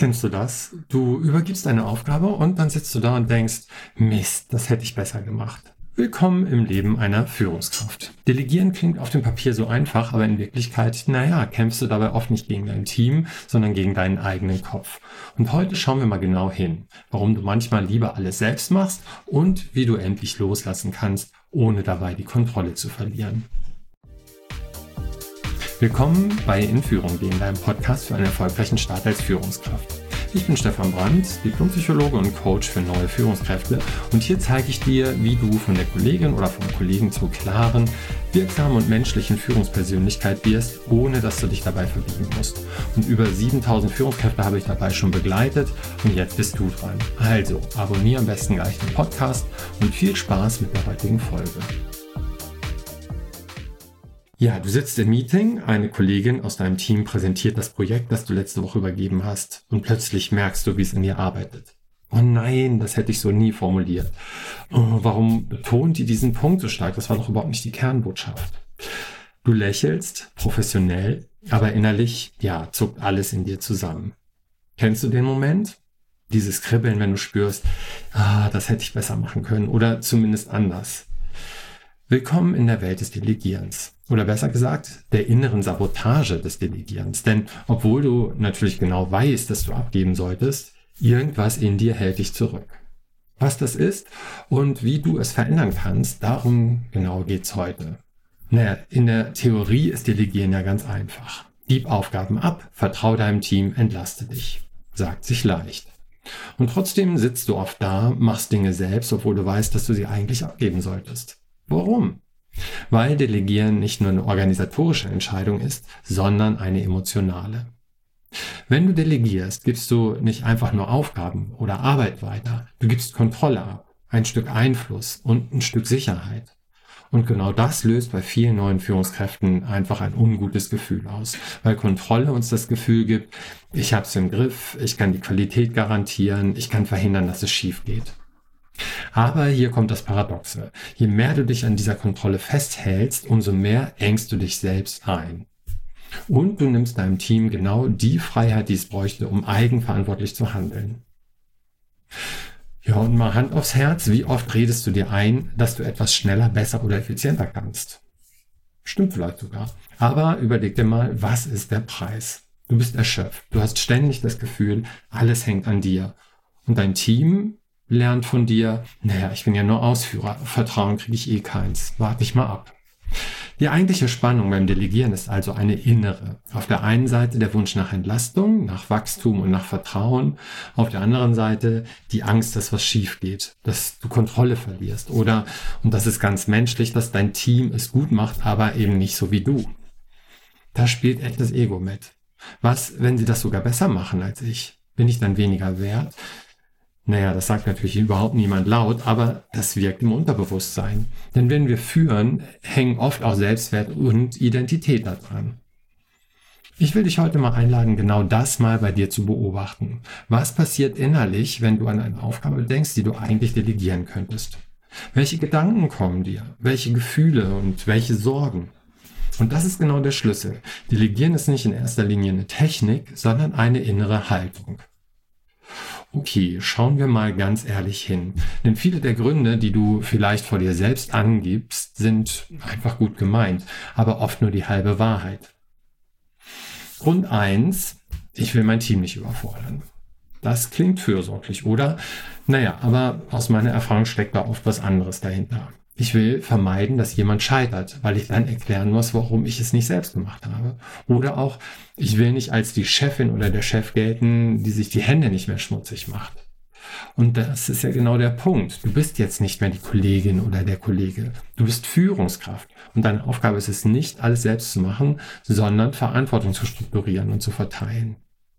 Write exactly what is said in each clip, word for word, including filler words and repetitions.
Kennst du das? Du übergibst eine Aufgabe und dann sitzt du da und denkst, Mist, das hätte ich besser gemacht. Willkommen im Leben einer Führungskraft. Delegieren klingt auf dem Papier so einfach, aber in Wirklichkeit, naja, kämpfst du dabei oft nicht gegen dein Team, sondern gegen deinen eigenen Kopf. Und heute schauen wir mal genau hin, warum du manchmal lieber alles selbst machst und wie du endlich loslassen kannst, ohne dabei die Kontrolle zu verlieren. Willkommen bei In Führung gehen, deinem Podcast für einen erfolgreichen Start als Führungskraft. Ich bin Stefan Brandt, Diplompsychologe und Coach für neue Führungskräfte und hier zeige ich dir, wie du von der Kollegin oder vom Kollegen zur klaren, wirksamen und menschlichen Führungspersönlichkeit wirst, ohne dass du dich dabei verbiegen musst. Und über siebentausend Führungskräfte habe ich dabei schon begleitet und jetzt bist du dran. Also abonniere am besten gleich den Podcast und viel Spaß mit der heutigen Folge. Ja, du sitzt im Meeting, eine Kollegin aus deinem Team präsentiert das Projekt, das du letzte Woche übergeben hast und plötzlich merkst du, wie es in dir arbeitet. Oh nein, das hätte ich so nie formuliert. Oh, warum betont die diesen Punkt so stark? Das war doch überhaupt nicht die Kernbotschaft. Du lächelst, professionell, aber innerlich, ja, zuckt alles in dir zusammen. Kennst du den Moment? Dieses Kribbeln, wenn du spürst, ah, das hätte ich besser machen können oder zumindest anders. Willkommen in der Welt des Delegierens. Oder besser gesagt, der inneren Sabotage des Delegierens. Denn obwohl du natürlich genau weißt, dass du abgeben solltest, irgendwas in dir hält dich zurück. Was das ist und wie du es verändern kannst, darum genau geht's heute. Naja, in der Theorie ist Delegieren ja ganz einfach. Gib Aufgaben ab, vertrau deinem Team, entlaste dich. Sagt sich leicht. Und trotzdem sitzt du oft da, machst Dinge selbst, obwohl du weißt, dass du sie eigentlich abgeben solltest. Warum? Weil Delegieren nicht nur eine organisatorische Entscheidung ist, sondern eine emotionale. Wenn du delegierst, gibst du nicht einfach nur Aufgaben oder Arbeit weiter, du gibst Kontrolle ab, ein Stück Einfluss und ein Stück Sicherheit. Und genau das löst bei vielen neuen Führungskräften einfach ein ungutes Gefühl aus, weil Kontrolle uns das Gefühl gibt, ich hab's im Griff, ich kann die Qualität garantieren, ich kann verhindern, dass es schief geht. Aber hier kommt das Paradoxe. Je mehr du dich an dieser Kontrolle festhältst, umso mehr engst du dich selbst ein. Und du nimmst deinem Team genau die Freiheit, die es bräuchte, um eigenverantwortlich zu handeln. Ja, und mal Hand aufs Herz, wie oft redest du dir ein, dass du etwas schneller, besser oder effizienter kannst? Stimmt vielleicht sogar. Aber überleg dir mal, was ist der Preis? Du bist erschöpft. Du hast ständig das Gefühl, alles hängt an dir. Und dein Team lernt von dir, naja, ich bin ja nur Ausführer, Vertrauen kriege ich eh keins, warte ich mal ab. Die eigentliche Spannung beim Delegieren ist also eine innere. Auf der einen Seite der Wunsch nach Entlastung, nach Wachstum und nach Vertrauen, auf der anderen Seite die Angst, dass was schief geht, dass du Kontrolle verlierst oder, und das ist ganz menschlich, dass dein Team es gut macht, aber eben nicht so wie du. Da spielt echt das Ego mit. Was, wenn sie das sogar besser machen als ich? Bin ich dann weniger wert? Naja, das sagt natürlich überhaupt niemand laut, aber das wirkt im Unterbewusstsein. Denn wenn wir führen, hängen oft auch Selbstwert und Identität daran. Ich will dich heute mal einladen, genau das mal bei dir zu beobachten. Was passiert innerlich, wenn du an eine Aufgabe denkst, die du eigentlich delegieren könntest? Welche Gedanken kommen dir? Welche Gefühle und welche Sorgen? Und das ist genau der Schlüssel. Delegieren ist nicht in erster Linie eine Technik, sondern eine innere Haltung. Okay, schauen wir mal ganz ehrlich hin. Denn viele der Gründe, die du vielleicht vor dir selbst angibst, sind einfach gut gemeint, aber oft nur die halbe Wahrheit. Grund eins, ich will mein Team nicht überfordern. Das klingt fürsorglich, oder? Naja, aber aus meiner Erfahrung steckt da oft was anderes dahinter. Ich will vermeiden, dass jemand scheitert, weil ich dann erklären muss, warum ich es nicht selbst gemacht habe. Oder auch, ich will nicht als die Chefin oder der Chef gelten, die sich die Hände nicht mehr schmutzig macht. Und das ist ja genau der Punkt. Du bist jetzt nicht mehr die Kollegin oder der Kollege. Du bist Führungskraft. Und deine Aufgabe ist es nicht, alles selbst zu machen, sondern Verantwortung zu strukturieren und zu verteilen.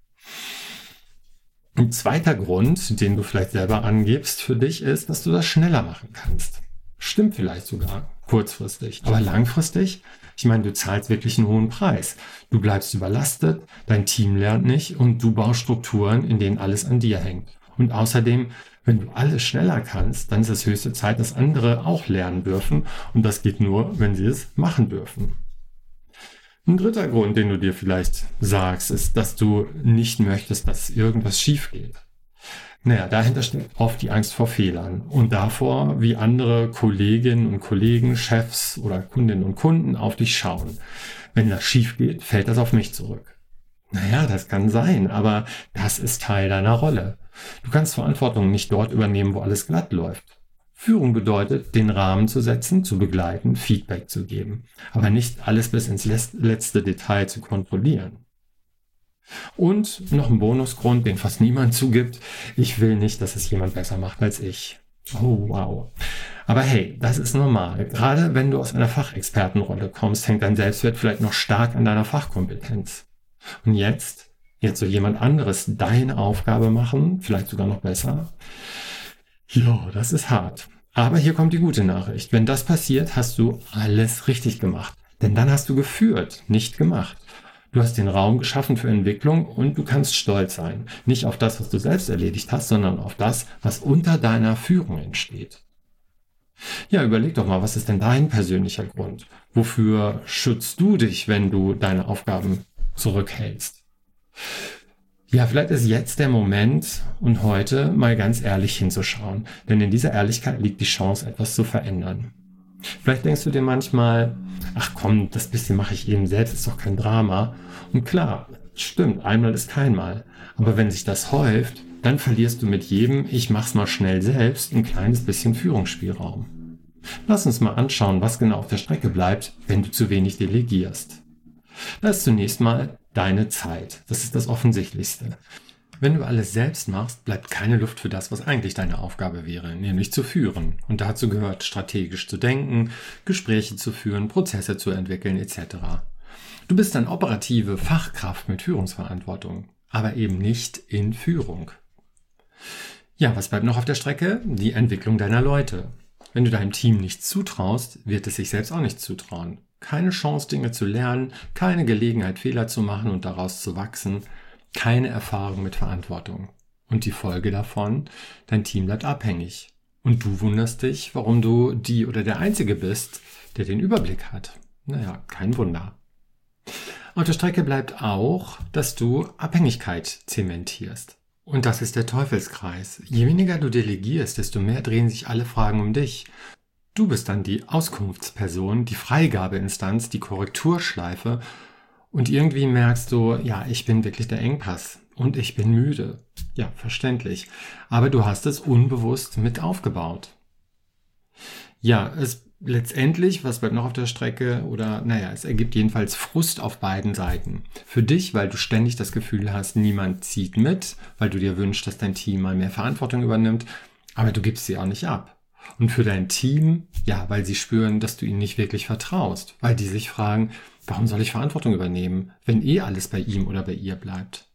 Ein zweiter Grund, den du vielleicht selber angibst für dich, ist, dass du das schneller machen kannst. Stimmt vielleicht sogar kurzfristig, aber langfristig, ich meine, du zahlst wirklich einen hohen Preis. Du bleibst überlastet, dein Team lernt nicht und du baust Strukturen, in denen alles an dir hängt. Und außerdem, wenn du alles schneller kannst, dann ist es höchste Zeit, dass andere auch lernen dürfen und das geht nur, wenn sie es machen dürfen. Ein dritter Grund, den du dir vielleicht sagst, ist, dass du nicht möchtest, dass irgendwas schief geht. Naja, dahinter steht oft die Angst vor Fehlern und davor, wie andere Kolleginnen und Kollegen, Chefs oder Kundinnen und Kunden auf dich schauen. Wenn das schief geht, fällt das auf mich zurück. Naja, das kann sein, aber das ist Teil deiner Rolle. Du kannst Verantwortung nicht dort übernehmen, wo alles glatt läuft. Führung bedeutet, den Rahmen zu setzen, zu begleiten, Feedback zu geben, aber nicht alles bis ins letzte Detail zu kontrollieren. Und noch ein Bonusgrund, den fast niemand zugibt: Ich will nicht, dass es jemand besser macht als ich. Oh, wow. Aber hey, das ist normal. Gerade wenn du aus einer Fachexpertenrolle kommst, hängt dein Selbstwert vielleicht noch stark an deiner Fachkompetenz. Und jetzt, jetzt soll jemand anderes deine Aufgabe machen, vielleicht sogar noch besser. Ja, das ist hart. Aber hier kommt die gute Nachricht. Wenn das passiert, hast du alles richtig gemacht. Denn dann hast du geführt, nicht gemacht. Du hast den Raum geschaffen für Entwicklung und du kannst stolz sein. Nicht auf das, was du selbst erledigt hast, sondern auf das, was unter deiner Führung entsteht. Ja, überleg doch mal, was ist denn dein persönlicher Grund? Wofür schützt du dich, wenn du deine Aufgaben zurückhältst? Ja, vielleicht ist jetzt der Moment und heute mal ganz ehrlich hinzuschauen, denn in dieser Ehrlichkeit liegt die Chance, etwas zu verändern. Vielleicht denkst du dir manchmal: Ach komm, das bisschen mache ich eben selbst, ist doch kein Drama. Und klar, stimmt, einmal ist kein Mal. Aber wenn sich das häuft, dann verlierst du mit jedem Ich mach's mal schnell selbst ein kleines bisschen Führungsspielraum. Lass uns mal anschauen, was genau auf der Strecke bleibt, wenn du zu wenig delegierst. Da ist zunächst mal deine Zeit. Das ist das Offensichtlichste. Wenn du alles selbst machst, bleibt keine Luft für das, was eigentlich deine Aufgabe wäre, nämlich zu führen. Und dazu gehört, strategisch zu denken, Gespräche zu führen, Prozesse zu entwickeln et cetera. Du bist eine operative Fachkraft mit Führungsverantwortung, aber eben nicht in Führung. Ja, was bleibt noch auf der Strecke? Die Entwicklung deiner Leute. Wenn du deinem Team nichts zutraust, wird es sich selbst auch nicht zutrauen. Keine Chance, Dinge zu lernen, keine Gelegenheit, Fehler zu machen und daraus zu wachsen, keine Erfahrung mit Verantwortung. Und die Folge davon: Dein Team bleibt abhängig. Und du wunderst dich, warum du die oder der Einzige bist, der den Überblick hat. Naja, kein Wunder. Auf der Strecke bleibt auch, dass du Abhängigkeit zementierst. Und das ist der Teufelskreis. Je weniger du delegierst, desto mehr drehen sich alle Fragen um dich. Du bist dann die Auskunftsperson, die Freigabeinstanz, die Korrekturschleife und irgendwie merkst du, ja, ich bin wirklich der Engpass und ich bin müde. Ja, verständlich. Aber du hast es unbewusst mit aufgebaut. Ja, es letztendlich, was bleibt noch auf der Strecke? Oder naja, es ergibt jedenfalls Frust auf beiden Seiten. Für dich, weil du ständig das Gefühl hast, niemand zieht mit, weil du dir wünschst, dass dein Team mal mehr Verantwortung übernimmt, aber du gibst sie auch nicht ab. Und für dein Team, ja, weil sie spüren, dass du ihnen nicht wirklich vertraust, weil die sich fragen, warum soll ich Verantwortung übernehmen, wenn eh alles bei ihm oder bei ihr bleibt?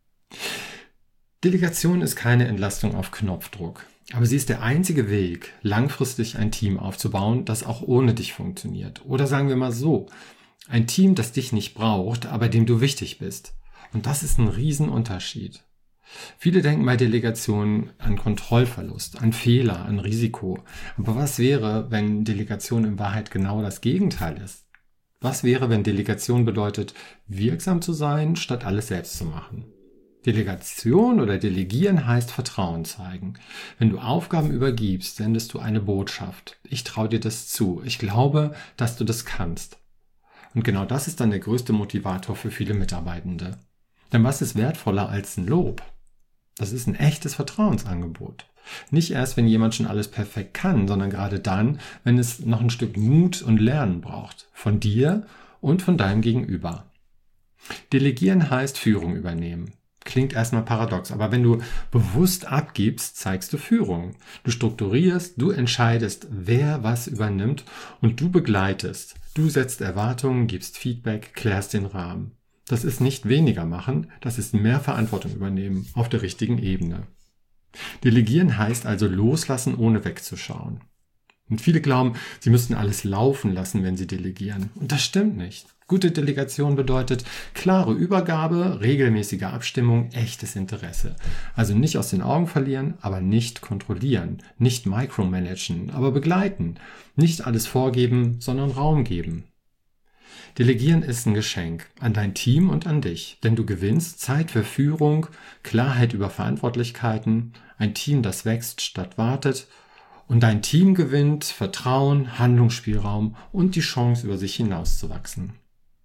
Delegation ist keine Entlastung auf Knopfdruck, aber sie ist der einzige Weg, langfristig ein Team aufzubauen, das auch ohne dich funktioniert. Oder sagen wir mal so, ein Team, das dich nicht braucht, aber dem du wichtig bist. Und das ist ein Riesenunterschied. Viele denken bei Delegation an Kontrollverlust, an Fehler, an Risiko. Aber was wäre, wenn Delegation in Wahrheit genau das Gegenteil ist? Was wäre, wenn Delegation bedeutet, wirksam zu sein, statt alles selbst zu machen? Delegation oder Delegieren heißt Vertrauen zeigen. Wenn du Aufgaben übergibst, sendest du eine Botschaft. Ich traue dir das zu. Ich glaube, dass du das kannst. Und genau das ist dann der größte Motivator für viele Mitarbeitende. Denn was ist wertvoller als ein Lob? Das ist ein echtes Vertrauensangebot. Nicht erst, wenn jemand schon alles perfekt kann, sondern gerade dann, wenn es noch ein Stück Mut und Lernen braucht. Von dir und von deinem Gegenüber. Delegieren heißt Führung übernehmen. Klingt erstmal paradox, aber wenn du bewusst abgibst, zeigst du Führung. Du strukturierst, du entscheidest, wer was übernimmt und du begleitest. Du setzt Erwartungen, gibst Feedback, klärst den Rahmen. Das ist nicht weniger machen, das ist mehr Verantwortung übernehmen auf der richtigen Ebene. Delegieren heißt also loslassen, ohne wegzuschauen. Und viele glauben, sie müssten alles laufen lassen, wenn sie delegieren. Und das stimmt nicht. Gute Delegation bedeutet klare Übergabe, regelmäßige Abstimmung, echtes Interesse. Also nicht aus den Augen verlieren, aber nicht kontrollieren, nicht micromanagen, aber begleiten. Nicht alles vorgeben, sondern Raum geben. Delegieren ist ein Geschenk an dein Team und an dich, denn du gewinnst Zeit für Führung, Klarheit über Verantwortlichkeiten, ein Team, das wächst statt wartet, und dein Team gewinnt Vertrauen, Handlungsspielraum und die Chance, über sich hinauszuwachsen.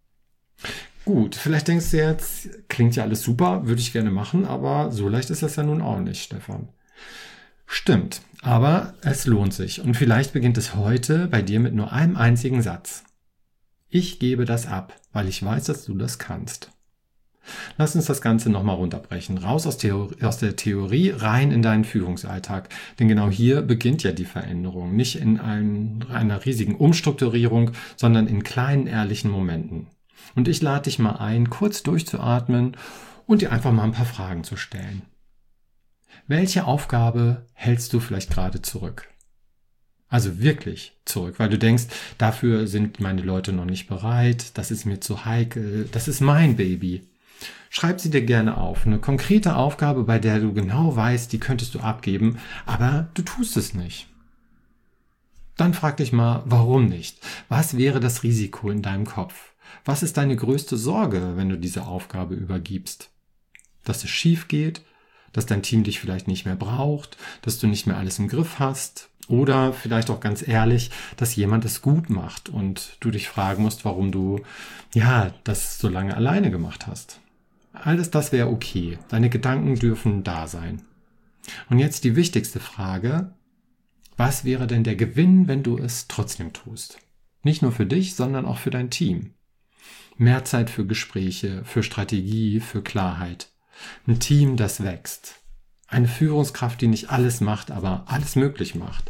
Gut, vielleicht denkst du jetzt, klingt ja alles super, würde ich gerne machen, aber so leicht ist das ja nun auch nicht, Stefan. Stimmt, aber es lohnt sich und vielleicht beginnt es heute bei dir mit nur einem einzigen Satz. Ich gebe das ab, weil ich weiß, dass du das kannst. Lass uns das Ganze nochmal runterbrechen. Raus aus, Theorie, aus der Theorie, rein in deinen Führungsalltag. Denn genau hier beginnt ja die Veränderung. Nicht in ein, einer riesigen Umstrukturierung, sondern in kleinen, ehrlichen Momenten. Und ich lade dich mal ein, kurz durchzuatmen und dir einfach mal ein paar Fragen zu stellen. Welche Aufgabe hältst du vielleicht gerade zurück? Also wirklich zurück, weil du denkst, dafür sind meine Leute noch nicht bereit, das ist mir zu heikel, das ist mein Baby. Schreib sie dir gerne auf, eine konkrete Aufgabe, bei der du genau weißt, die könntest du abgeben, aber du tust es nicht. Dann frag dich mal, warum nicht? Was wäre das Risiko in deinem Kopf? Was ist deine größte Sorge, wenn du diese Aufgabe übergibst? Dass es schief geht, dass dein Team dich vielleicht nicht mehr braucht, dass du nicht mehr alles im Griff hast? Oder vielleicht auch ganz ehrlich, dass jemand es gut macht und du dich fragen musst, warum du ja das so lange alleine gemacht hast. Alles das wäre okay. Deine Gedanken dürfen da sein. Und jetzt die wichtigste Frage. Was wäre denn der Gewinn, wenn du es trotzdem tust? Nicht nur für dich, sondern auch für dein Team. Mehr Zeit für Gespräche, für Strategie, für Klarheit. Ein Team, das wächst. Eine Führungskraft, die nicht alles macht, aber alles möglich macht.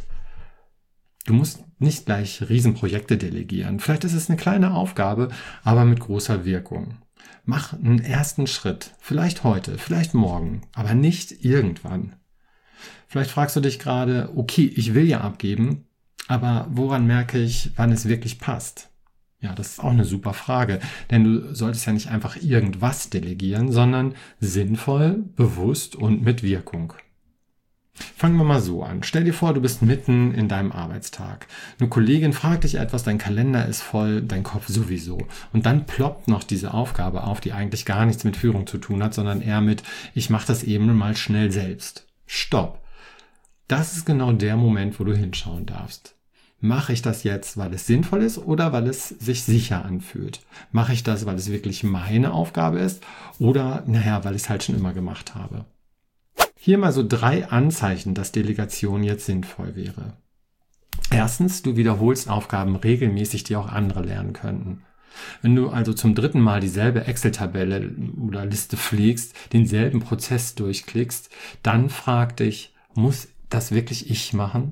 Du musst nicht gleich Riesenprojekte delegieren. Vielleicht ist es eine kleine Aufgabe, aber mit großer Wirkung. Mach einen ersten Schritt. Vielleicht heute, vielleicht morgen, aber nicht irgendwann. Vielleicht fragst du dich gerade, okay, ich will ja abgeben, aber woran merke ich, wann es wirklich passt? Ja, das ist auch eine super Frage, denn du solltest ja nicht einfach irgendwas delegieren, sondern sinnvoll, bewusst und mit Wirkung. Fangen wir mal so an. Stell dir vor, du bist mitten in deinem Arbeitstag. Eine Kollegin fragt dich etwas, dein Kalender ist voll, dein Kopf sowieso. Und dann ploppt noch diese Aufgabe auf, die eigentlich gar nichts mit Führung zu tun hat, sondern eher mit, ich mache das eben mal schnell selbst. Stopp. Das ist genau der Moment, wo du hinschauen darfst. Mache ich das jetzt, weil es sinnvoll ist oder weil es sich sicher anfühlt? Mache ich das, weil es wirklich meine Aufgabe ist oder, naja, weil ich es halt schon immer gemacht habe? Hier mal so drei Anzeichen, dass Delegation jetzt sinnvoll wäre. Erstens, du wiederholst Aufgaben regelmäßig, die auch andere lernen könnten. Wenn du also zum dritten Mal dieselbe Excel-Tabelle oder Liste pflegst, denselben Prozess durchklickst, dann frag dich, muss das wirklich ich machen?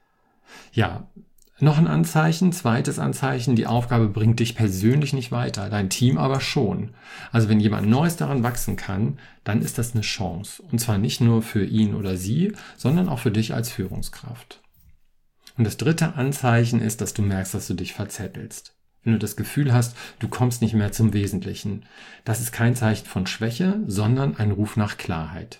Ja, noch ein Anzeichen, zweites Anzeichen, die Aufgabe bringt dich persönlich nicht weiter, dein Team aber schon. Also wenn jemand Neues daran wachsen kann, dann ist das eine Chance. Und zwar nicht nur für ihn oder sie, sondern auch für dich als Führungskraft. Und das dritte Anzeichen ist, dass du merkst, dass du dich verzettelst. Wenn du das Gefühl hast, du kommst nicht mehr zum Wesentlichen. Das ist kein Zeichen von Schwäche, sondern ein Ruf nach Klarheit.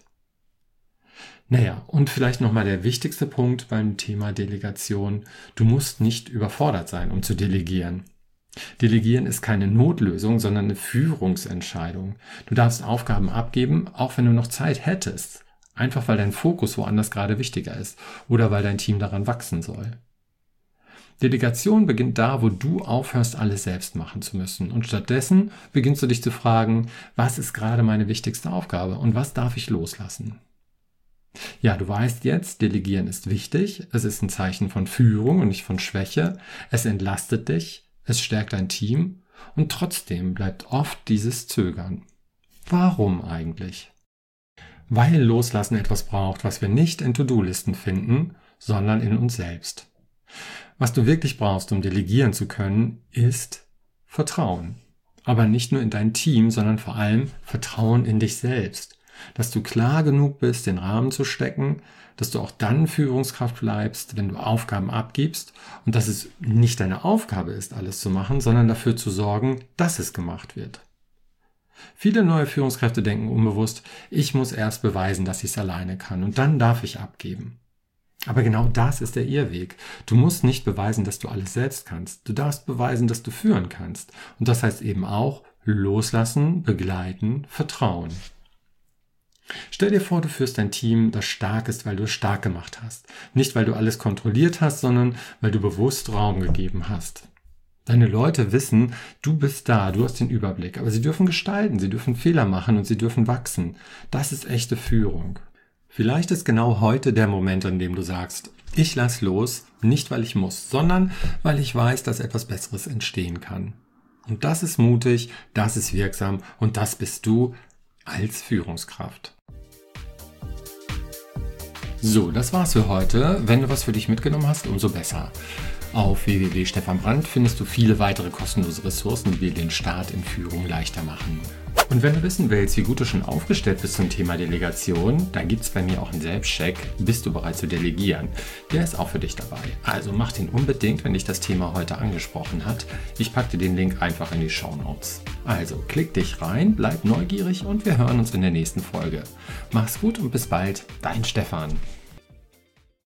Naja, und vielleicht nochmal der wichtigste Punkt beim Thema Delegation. Du musst nicht überfordert sein, um zu delegieren. Delegieren ist keine Notlösung, sondern eine Führungsentscheidung. Du darfst Aufgaben abgeben, auch wenn du noch Zeit hättest. Einfach weil dein Fokus woanders gerade wichtiger ist oder weil dein Team daran wachsen soll. Delegation beginnt da, wo du aufhörst, alles selbst machen zu müssen. Und stattdessen beginnst du dich zu fragen, was ist gerade meine wichtigste Aufgabe und was darf ich loslassen? Ja, du weißt jetzt, Delegieren ist wichtig. Es ist ein Zeichen von Führung und nicht von Schwäche. Es entlastet dich, es stärkt dein Team und trotzdem bleibt oft dieses Zögern. Warum eigentlich? Weil Loslassen etwas braucht, was wir nicht in To-Do-Listen finden, sondern in uns selbst. Was du wirklich brauchst, um delegieren zu können, ist Vertrauen. Aber nicht nur in dein Team, sondern vor allem Vertrauen in dich selbst. Dass du klar genug bist, den Rahmen zu stecken, dass du auch dann Führungskraft bleibst, wenn du Aufgaben abgibst und dass es nicht deine Aufgabe ist, alles zu machen, sondern dafür zu sorgen, dass es gemacht wird. Viele neue Führungskräfte denken unbewusst, ich muss erst beweisen, dass ich es alleine kann und dann darf ich abgeben. Aber genau das ist der Irrweg. Du musst nicht beweisen, dass du alles selbst kannst. Du darfst beweisen, dass du führen kannst. Und das heißt eben auch loslassen, begleiten, vertrauen. Stell dir vor, du führst ein Team, das stark ist, weil du es stark gemacht hast. Nicht, weil du alles kontrolliert hast, sondern weil du bewusst Raum gegeben hast. Deine Leute wissen, du bist da, du hast den Überblick, aber sie dürfen gestalten, sie dürfen Fehler machen und sie dürfen wachsen. Das ist echte Führung. Vielleicht ist genau heute der Moment, an dem du sagst, ich lass los, nicht weil ich muss, sondern weil ich weiß, dass etwas Besseres entstehen kann. Und das ist mutig, das ist wirksam und das bist du als Führungskraft. So, das war's für heute. Wenn du was für dich mitgenommen hast, umso besser. Auf w w w punkt stefan brandt findest du viele weitere kostenlose Ressourcen, die dir den Start in Führung leichter machen. Und wenn du wissen willst, wie gut du schon aufgestellt bist zum Thema Delegation, dann gibt es bei mir auch einen Selbstcheck, bist du bereit zu delegieren. Der ist auch für dich dabei. Also mach den unbedingt, wenn dich das Thema heute angesprochen hat. Ich packe dir den Link einfach in die Shownotes. Also klick dich rein, bleib neugierig und wir hören uns in der nächsten Folge. Mach's gut und bis bald, dein Stefan.